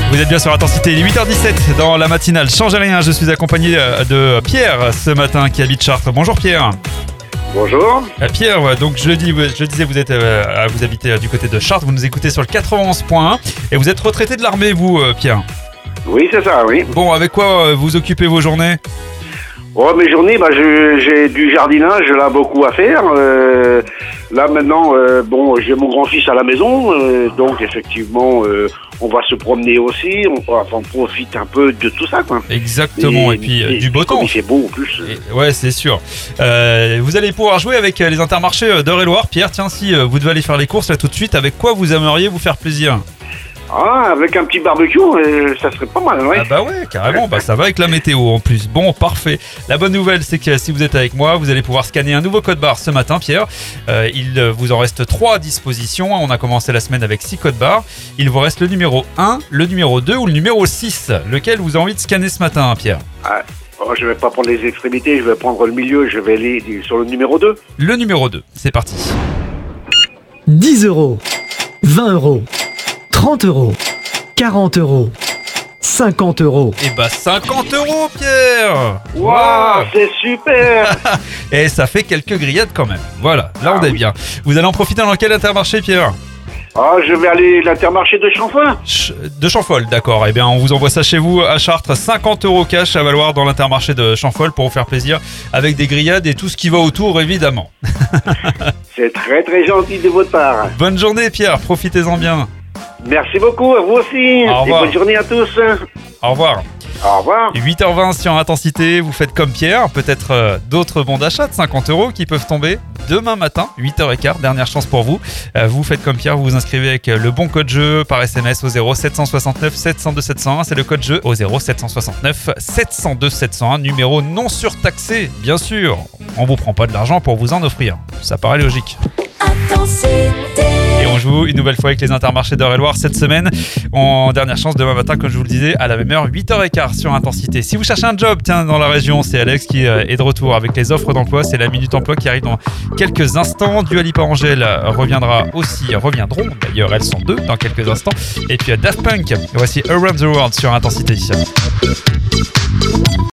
Vous êtes bien sur Intensité, il est 8h17 dans la matinale. Changez rien, je suis accompagné de Pierre ce matin qui habite Chartres. Bonjour Pierre. Bonjour. Pierre, donc je disais, vous habitez du côté de Chartres, vous nous écoutez sur le 91.1 et vous êtes retraité de l'armée, vous Pierre. Oui, c'est ça, oui. Bon, avec quoi vous occupez vos journées? Oh, mes journées, j'ai du jardinage là beaucoup à faire. Là maintenant, j'ai mon grand-fils à la maison, donc effectivement, on va se promener aussi. On profite un peu de tout ça, quoi. Exactement, et puis du beau temps. Il fait beau en plus. Ouais, c'est sûr. Vous allez pouvoir jouer avec les Intermarchés d'Eure-et-Loir. Pierre, tiens, si vous devez aller faire les courses là tout de suite, avec quoi vous aimeriez vous faire plaisir? Ah, avec un petit barbecue, ça serait pas mal, ouais. Ah bah ouais, carrément, ça va avec la météo en plus. Bon, parfait. La bonne nouvelle, c'est que si vous êtes avec moi, vous allez pouvoir scanner un nouveau code barre ce matin, Pierre. Il vous en reste 3 à disposition. On a commencé la semaine avec 6 codes barres. Il vous reste le numéro 1, le numéro 2 ou le numéro 6. Lequel vous avez envie de scanner ce matin, Pierre? Je vais pas prendre les extrémités, je vais prendre le milieu, je vais aller sur le numéro 2. Le numéro 2, c'est parti. 10 €, 20 €, 30 €, 40 €, 50 €. Et 50 €, Pierre. Waouh, c'est super. Et ça fait quelques grillades quand même. Voilà, là on est bien. Vous allez en profiter dans quel Intermarché, Pierre? Je vais aller à l'Intermarché de Chamfort. De Chamfol, d'accord. Eh bien, on vous envoie ça chez vous à Chartres. 50 € cash à valoir dans l'Intermarché de Chamfol pour vous faire plaisir avec des grillades et tout ce qui va autour, évidemment. C'est très très gentil de votre part. Bonne journée, Pierre. Profitez-en bien. Merci beaucoup, à vous aussi. Au revoir. Et bonne journée à tous. Au revoir. Au revoir. 8h20 sur Intensité, vous faites comme Pierre, peut-être d'autres bons d'achat de 50 € qui peuvent tomber demain matin, 8h15, dernière chance pour vous. Vous faites comme Pierre, vous vous inscrivez avec le bon code jeu par SMS au 0769 702 701, c'est le code jeu au 0769 702 701, numéro non surtaxé, bien sûr. On vous prend pas de l'argent pour vous en offrir, ça paraît logique. Et on joue une nouvelle fois avec les Intermarchés d'Eure-et-Loir cette semaine. En dernière chance demain matin, comme je vous le disais, à la même heure, 8h15 sur Intensité. Si vous cherchez un job, dans la région, c'est Alex qui est de retour avec les offres d'emploi. C'est la Minute Emploi qui arrive dans quelques instants. Dua Lipa Angèle reviendront d'ailleurs, elles sont 2 dans quelques instants. Et puis Daft Punk, voici Around the World sur Intensité.